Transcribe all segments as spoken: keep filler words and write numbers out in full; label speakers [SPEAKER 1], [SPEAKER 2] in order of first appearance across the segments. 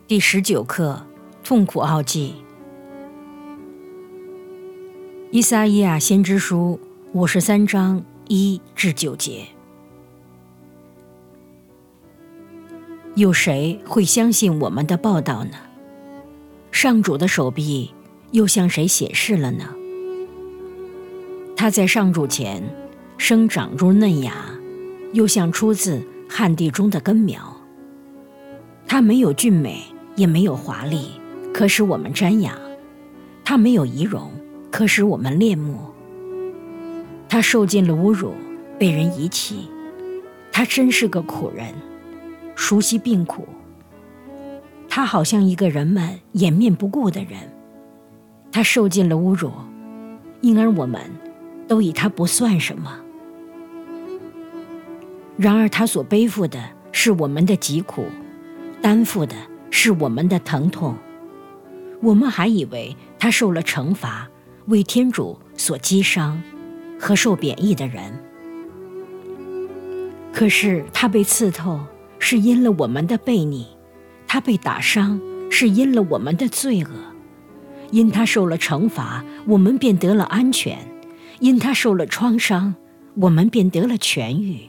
[SPEAKER 1] 第十九课，痛苦奥迹。以撒意亚先知书五十三章一至九节。有谁会相信我们的报道呢？上主的手臂又向谁显示了呢？他在上主前生长如嫩芽，又像出自旱地中的根苗。他没有俊美，也没有华丽，可使我们瞻仰；他没有仪容，可使我们恋慕。他受尽了侮辱，被人遗弃。他真是个苦人，熟悉病苦。他好像一个人们掩面不顾的人。他受尽了侮辱，因而我们都以他不算什么。然而他所背负的是我们的疾苦，担负的是我们的疼痛。我们还以为他受了惩罚，为天主所击伤和受贬义的人。可是他被刺透，是因了我们的悖逆；他被打伤，是因了我们的罪恶。因他受了惩罚，我们便得了安全；因他受了创伤，我们便得了痊愈。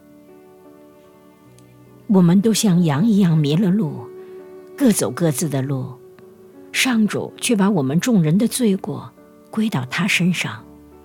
[SPEAKER 1] 我们都像羊一样迷了路，各走各自的路，上主却把我们众人的罪过归到他身上。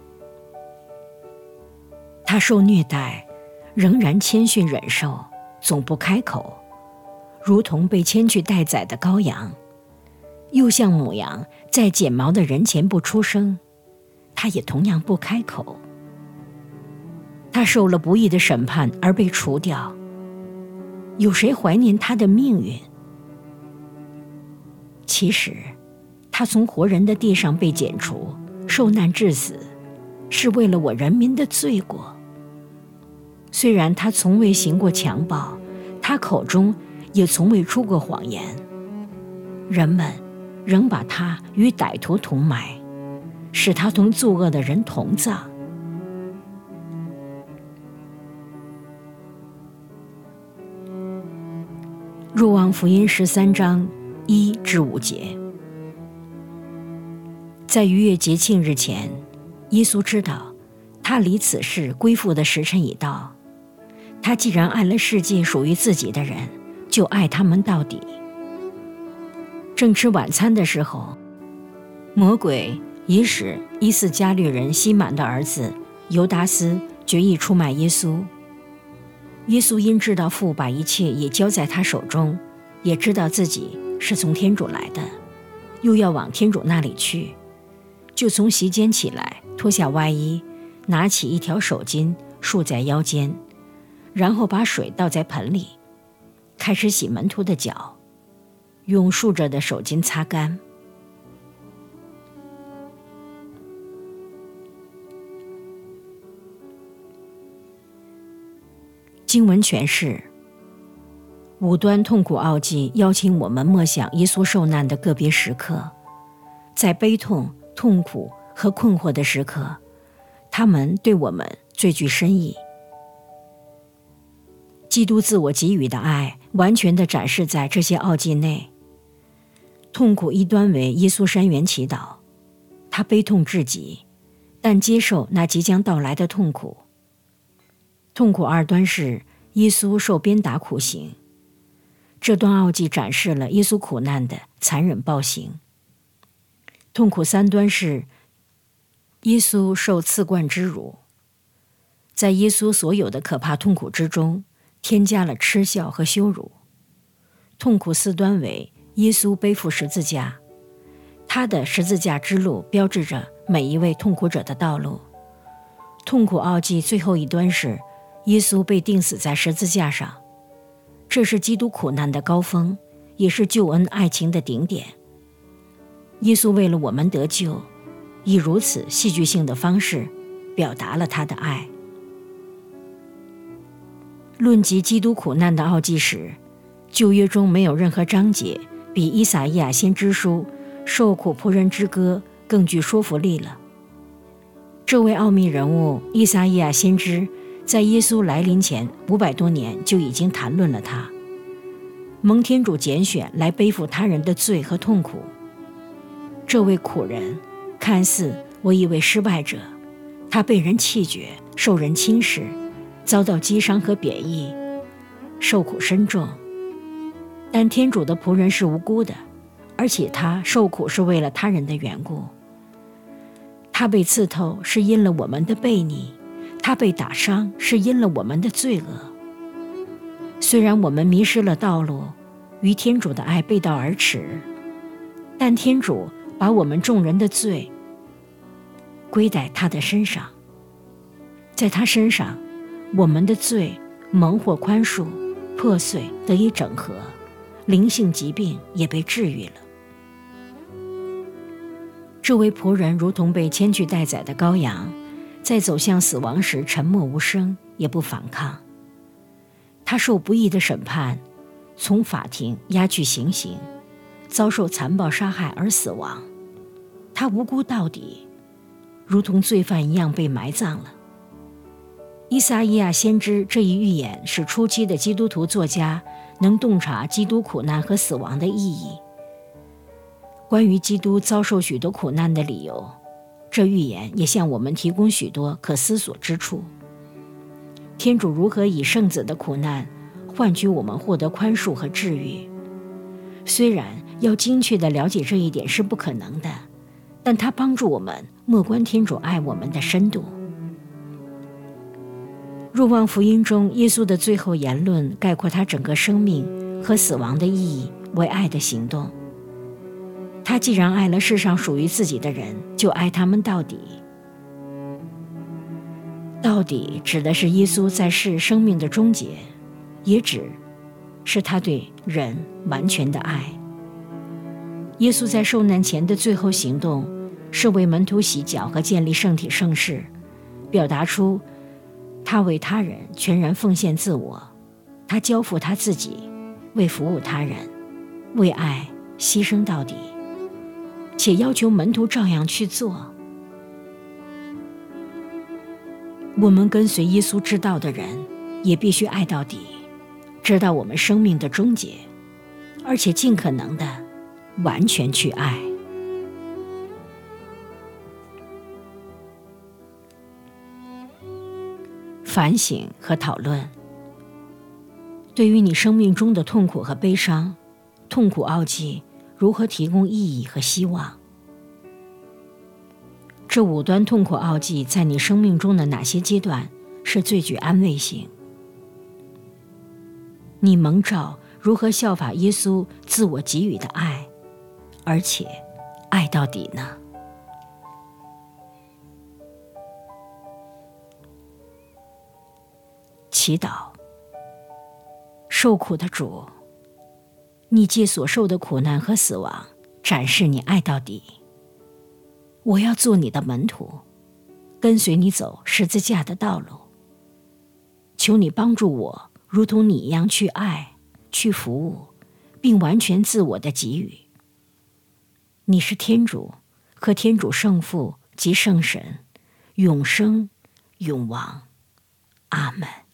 [SPEAKER 1] 他受虐待，仍然谦逊忍受，总不开口，如同被牵去待宰的羔羊，又像母羊在剪毛的人前不出声，他也同样不开口。他受了不义的审判而被除掉，有谁怀念他的命运？其实他从活人的地上被剪除，受难致死，是为了我人民的罪过。虽然他从未行过强暴，他口中也从未出过谎言，人们仍把他与歹徒同埋，使他同作恶的人同葬。若望福音十三章一至五节。在逾越节庆日前，耶稣知道他离此世归父的时辰已到。他既然爱了世界属于自己的人，就爱他们到底。正吃晚餐的时候，魔鬼已使伊斯加略人西满的儿子犹达斯决意出卖耶稣。耶稣因知道父把一切也交在他手中，也知道自己是从天主来的，又要往天主那里去，就从席间起来，脱下外衣，拿起一条手巾束在腰间，然后把水倒在盆里，开始洗门徒的脚，用竖着的手巾擦干。经文诠释：五端痛苦奥迹邀请我们默想耶稣受难的个别时刻，在悲痛、痛苦和困惑的时刻，他们对我们最具深意。基督自我给予的爱完全地展示在这些奥迹内。痛苦一端为耶稣山园祈祷，他悲痛至极，但接受那即将到来的痛苦。痛苦二端是耶稣受鞭打苦刑，这段奥迹展示了耶稣苦难的残忍暴行。痛苦三端是耶稣受刺冠之辱，在耶稣所有的可怕痛苦之中，添加了嗤笑和羞辱。痛苦四端为耶稣背负十字架，他的十字架之路标志着每一位痛苦者的道路。痛苦奥迹最后一端是耶稣被钉死在十字架上，这是基督苦难的高峰，也是救恩爱情的顶点。耶稣为了我们得救，以如此戏剧性的方式表达了他的爱。论及基督苦难的奥迹时，旧约中没有任何章节比依撒意亚先知书受苦仆人之歌更具说服力了。这位奥秘人物依撒意亚先知在耶稣来临前五百多年就已经谈论了他。 蒙天主拣选来背负他人的罪和痛苦。这位苦人看似为一位失败者，他被人弃绝，受人轻视，遭到讥伤和贬义，受苦深重。但天主的仆人是无辜的，而且他受苦是为了他人的缘故。他被刺透是因了我们的悖逆，他被打伤是因了我们的罪恶。虽然我们迷失了道路，与天主的爱背道而驰，但天主把我们众人的罪归在他的身上，在他身上，我们的罪蒙获宽恕，破碎得以整合，灵性疾病也被治愈了。这位仆人如同被牵去待宰的羔羊，在走向死亡时沉默无声，也不反抗。他受不义的审判，从法庭押去行刑，遭受残暴杀害而死亡。他无辜到底，如同罪犯一样被埋葬了。依撒意亚先知这一预言使初期的基督徒作家能洞察基督苦难和死亡的意义。关于基督遭受许多苦难的理由，这预言也向我们提供许多可思索之处。天主如何以圣子的苦难换取我们获得宽恕和治愈？虽然要精确地了解这一点是不可能的，但它帮助我们默观天主爱我们的深度。若望福音中耶稣的最后言论概括他整个生命和死亡的意义为爱的行动。他既然爱了世上属于自己的人，就爱他们到底。到底指的是耶稣在世生命的终结，也指是他对人完全的爱。耶稣在受难前的最后行动是为门徒洗脚和建立圣体圣事，表达出他为他人全然奉献自我，他交付他自己，为服务他人，为爱牺牲到底，且要求门徒照样去做。我们跟随耶稣之道的人也必须爱到底，直到我们生命的终结，而且尽可能的完全去爱。反省和讨论。对于你生命中的痛苦和悲伤，痛苦奥迹如何提供意义和希望？这五端痛苦奥迹在你生命中的哪些阶段是最具安慰性？你蒙召如何效法耶稣自我给予的爱，而且爱到底呢？祈祷。受苦的主，你借所受的苦难和死亡展示你爱到底。我要做你的门徒，跟随你走十字架的道路。求你帮助我如同你一样去爱，去服务，并完全自我的给予。你是天主，和天主圣父及圣神，永生永王。阿们。